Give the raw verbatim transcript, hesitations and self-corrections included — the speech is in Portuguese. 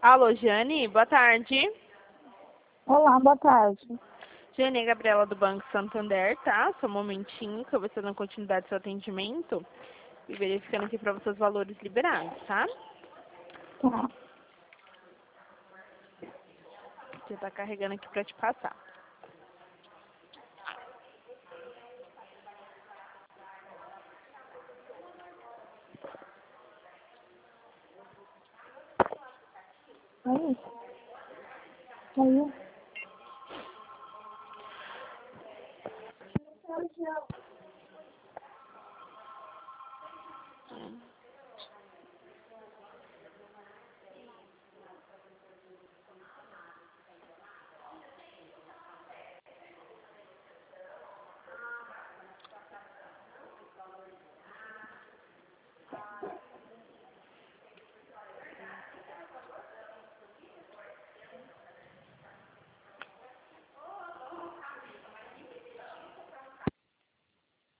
Alô, Jane, boa tarde. Olá, boa tarde. Jane, é a Gabriela do Banco Santander, tá? Só um momentinho que eu vou estar dando continuidade ao seu atendimento e verificando aqui para você os valores liberados, tá? Tá. Você tá carregando aqui para te passar. Aí. Aí.